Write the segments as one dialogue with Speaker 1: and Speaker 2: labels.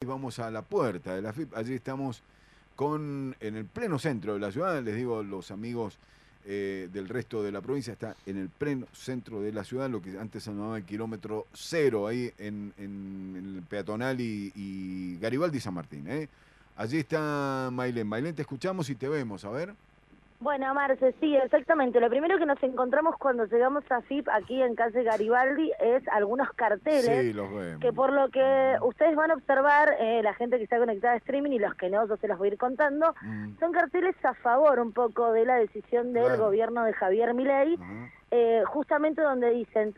Speaker 1: vamos a la puerta de la AFIP. Allí estamos en el pleno centro de la ciudad. Les digo, los amigos del resto de la provincia, está en el pleno centro de la ciudad, lo que antes se llamaba el kilómetro cero, ahí en el peatonal y Garibaldi y San Martín. Allí está Mailén. Mailén, te escuchamos y te vemos, a ver.
Speaker 2: Bueno, Marce, sí, exactamente. Lo primero que nos encontramos cuando llegamos a FIP aquí en calle Garibaldi es algunos carteles
Speaker 1: Sí, los vemos.
Speaker 2: que por lo que ustedes van a observar, la gente que está conectada a streaming y los que no, yo se los voy a ir contando, son carteles a favor un poco de la decisión del gobierno de Javier Milei, justamente donde dicen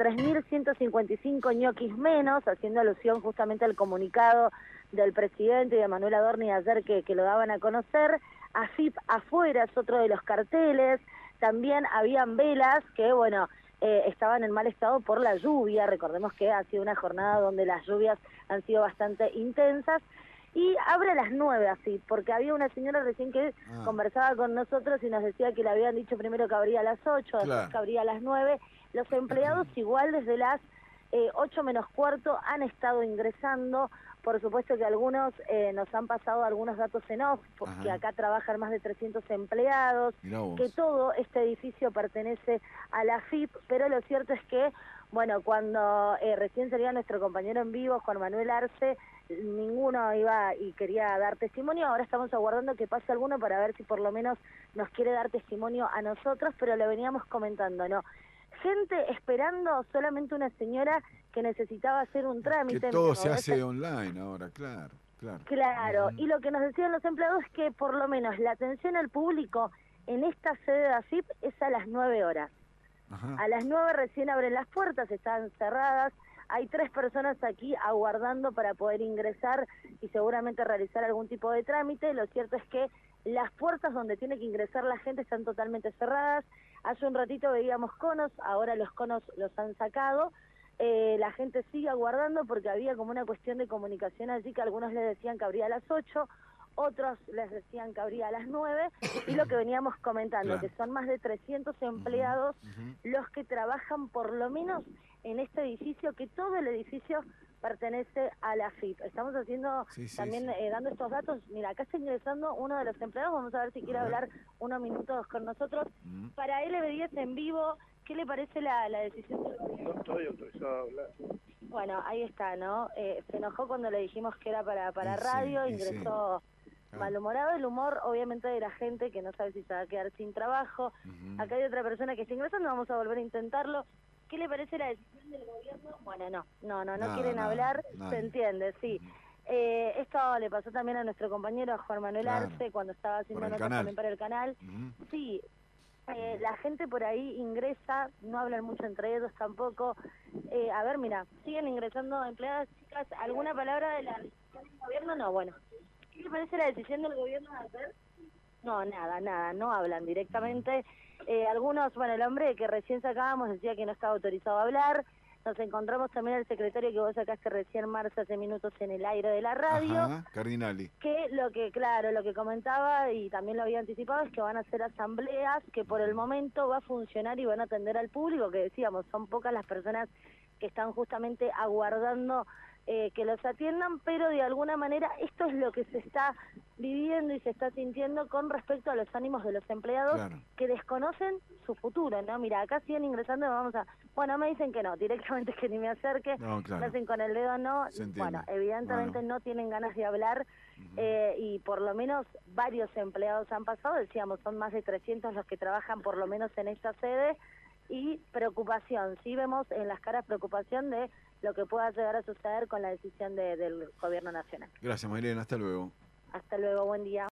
Speaker 2: 3.155 ñoquis menos, haciendo alusión justamente al comunicado del presidente y de Manuel Adorni ayer que lo daban a conocer. AFIP afuera es otro de los carteles, también habían velas que, bueno, estaban en mal estado por la lluvia. Recordemos que ha sido una jornada donde las lluvias han sido bastante intensas, y abre a las 9 AFIP, porque había una señora recién que conversaba con nosotros y nos decía que le habían dicho primero que abría a las 8, después que abría a las 9, los empleados igual desde las 8 menos cuarto han estado ingresando. Por supuesto que algunos nos han pasado algunos datos en off, porque acá trabajan más de 300 empleados, que todo este edificio pertenece a la AFIP, pero lo cierto es que, bueno, cuando recién salía nuestro compañero en vivo, Juan Manuel Arce, ninguno iba y quería dar testimonio. Ahora estamos aguardando que pase alguno para ver si por lo menos nos quiere dar testimonio a nosotros, pero lo veníamos comentando, ¿no? Gente esperando, solamente una señora que necesitaba hacer un trámite.
Speaker 1: Que todo se hace online ahora, claro.
Speaker 2: Claro, y lo que nos decían los empleados es que por lo menos la atención al público en esta sede de AFIP es a las 9 horas. A las 9 recién abren las puertas, están cerradas. Hay 3 personas aquí aguardando para poder ingresar y seguramente realizar algún tipo de trámite. Lo cierto es que las puertas donde tiene que ingresar la gente están totalmente cerradas. Hace un ratito veíamos conos, ahora los conos los han sacado. La gente sigue aguardando porque había como una cuestión de comunicación allí, que algunos les decían que abría a las 8, otros les decían que abría a las 9, y lo que veníamos comentando, que son más de 300 empleados los que trabajan por lo menos en este edificio, que todo el edificio pertenece a la AFIP. Estamos haciendo también dando estos datos. Mira, acá está ingresando uno de los empleados, vamos a ver si quiere hablar unos minutos con nosotros. Para LB10 en vivo, ¿qué le parece la decisión del gobierno?
Speaker 3: No estoy autorizado a hablar.
Speaker 2: Bueno, ahí está, ¿no? Se enojó cuando le dijimos que era para radio, ingresó malhumorado. El humor, obviamente, de la gente que no sabe si se va a quedar sin trabajo. Acá hay otra persona que está ingresando, vamos a volver a intentarlo. ¿Qué le parece la decisión del gobierno? Bueno, no quieren hablar, se entiende, sí. Esto le pasó también a nuestro compañero, a Juan Manuel Arce, cuando estaba haciendo notas también para el canal. Sí, la gente por ahí ingresa, no hablan mucho entre ellos tampoco. A ver, mira, siguen ingresando empleadas, chicas. ¿Alguna palabra de la decisión del gobierno? No, bueno. ¿Qué le parece la decisión del gobierno de hacer? No, nada, no hablan directamente. Algunos, bueno, el hombre que recién sacábamos decía que no estaba autorizado a hablar. Nos encontramos también al secretario que vos sacaste recién, Marce, hace minutos en el aire de la radio.
Speaker 1: Cardinali.
Speaker 2: Que lo que comentaba, y también lo había anticipado, es que van a hacer asambleas, que por el momento va a funcionar y van a atender al público, que decíamos, son pocas las personas que están justamente aguardando que los atiendan, pero de alguna manera esto es lo que se está viviendo y se está sintiendo con respecto a los ánimos de los empleados que desconocen su futuro, ¿no? Mira, acá siguen ingresando, bueno, me dicen que no, directamente que ni me acerque, me hacen con el dedo no, bueno, evidentemente no tienen ganas de hablar, y por lo menos varios empleados han pasado, decíamos, son más de 300 los que trabajan por lo menos en esta sede, y preocupación, sí vemos en las caras preocupación de lo que pueda llegar a suceder con la decisión del gobierno nacional.
Speaker 1: Gracias, Marilena, hasta luego.
Speaker 2: Hasta luego, buen día.